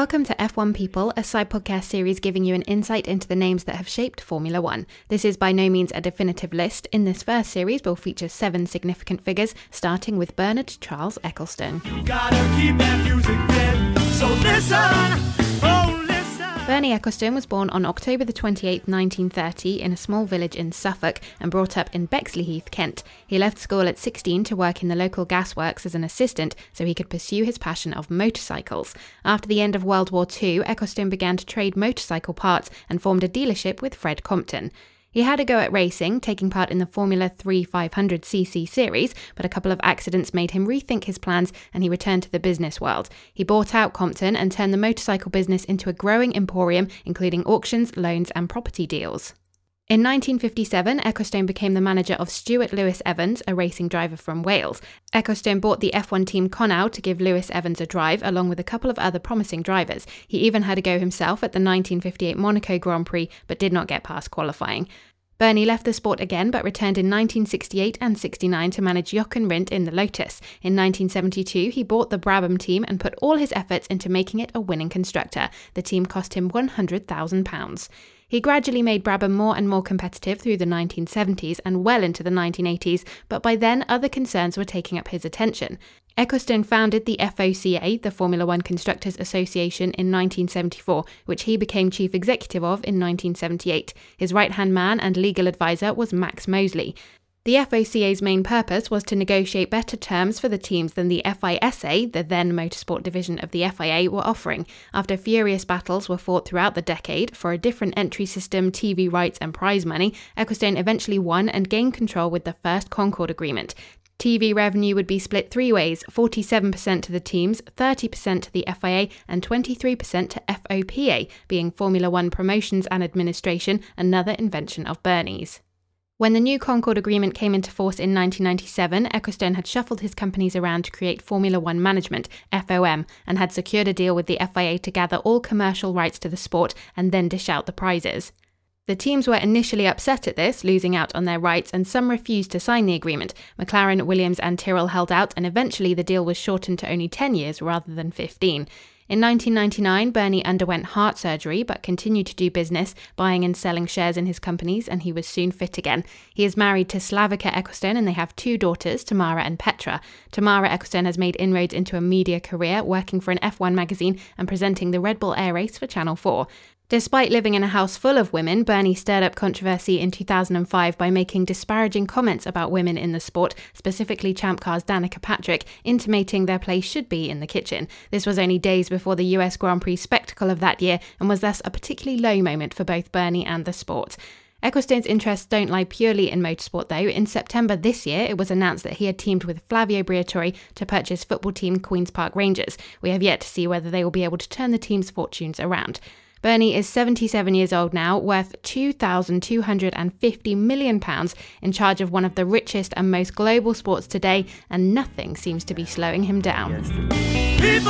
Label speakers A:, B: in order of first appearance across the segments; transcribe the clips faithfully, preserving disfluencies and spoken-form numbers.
A: Welcome to F one People, a side podcast series giving you an insight into the names that have shaped Formula One. This is by no means a definitive list. In this first series, we'll feature seven significant figures, starting with Bernard Charles Ecclestone. You gotta keep that music fit, so listen, oh listen. Bernie Ecclestone was born on October the twenty-eighth, nineteen thirty, in a small village in Suffolk and brought up in Bexleyheath, Kent. He left school at sixteen to work in the local gasworks as an assistant so he could pursue his passion of motorcycles. After the end of World War Two, Ecclestone began to trade motorcycle parts and formed a dealership with Fred Compton. He had a go at racing, taking part in the Formula three five hundred c c series, but a couple of accidents made him rethink his plans and he returned to the business world. He bought out Compton and turned the motorcycle business into a growing emporium, including auctions, loans and property deals. In nineteen fifty-seven, Ecclestone became the manager of Stuart Lewis Evans, a racing driver from Wales. Ecclestone bought the F one team Connow to give Lewis Evans a drive, along with a couple of other promising drivers. He even had a go himself at the nineteen fifty-eight Monaco Grand Prix, but did not get past qualifying. Bernie left the sport again but returned in nineteen sixty-eight and sixty-nine to manage Jochen Rindt in the Lotus. In nineteen seventy-two, he bought the Brabham team and put all his efforts into making it a winning constructor. The team cost him one hundred thousand pounds. He gradually made Brabham more and more competitive through the nineteen seventies and well into the nineteen eighties, but by then other concerns were taking up his attention. Ecclestone founded the F O C A, the Formula One Constructors Association, in nineteen seventy-four, which he became chief executive of in nineteen seventy-eight. His right-hand man and legal advisor was Max Mosley. The F O C A's main purpose was to negotiate better terms for the teams than the F I S A, the then motorsport division of the F I A, were offering. After furious battles were fought throughout the decade for a different entry system, T V rights and prize money, Ecclestone eventually won and gained control with the first Concord Agreement. T V revenue would be split three ways, forty-seven percent to the teams, thirty percent to the F I A and twenty-three percent to F O P A, being Formula One Promotions and Administration, another invention of Bernie's. When the new Concord Agreement came into force in nineteen ninety-seven, Ecclestone had shuffled his companies around to create Formula One Management, F O M, and had secured a deal with the F I A to gather all commercial rights to the sport and then dish out the prizes. The teams were initially upset at this, losing out on their rights, and some refused to sign the agreement. McLaren, Williams and Tyrrell held out, and eventually the deal was shortened to only ten years rather than fifteen. In nineteen ninety-nine, Bernie underwent heart surgery but continued to do business, buying and selling shares in his companies, and he was soon fit again. He is married to Slavica Ecclestone and they have two daughters, Tamara and Petra. Tamara Ecclestone has made inroads into a media career, working for an F one magazine and presenting the Red Bull Air Race for Channel four. Despite living in a house full of women, Bernie stirred up controversy in two thousand five by making disparaging comments about women in the sport, specifically Champ Car's Danica Patrick, intimating their place should be in the kitchen. This was only days before the U S Grand Prix spectacle of that year and was thus a particularly low moment for both Bernie and the sport. Ecclestone's interests don't lie purely in motorsport though. In September this year, it was announced that he had teamed with Flavio Briatore to purchase football team Queen's Park Rangers. We have yet to see whether they will be able to turn the team's fortunes around. Bernie is seventy-seven years old now, worth two thousand two hundred fifty million pounds, in charge of one of the richest and most global sports today, and nothing seems to be slowing him down. People,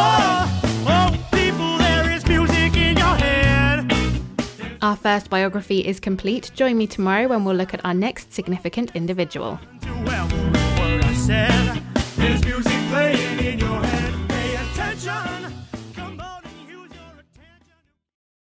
A: oh people, there is music in your head. Our first biography is complete. Join me tomorrow when we'll look at our next significant individual. There's music playing in your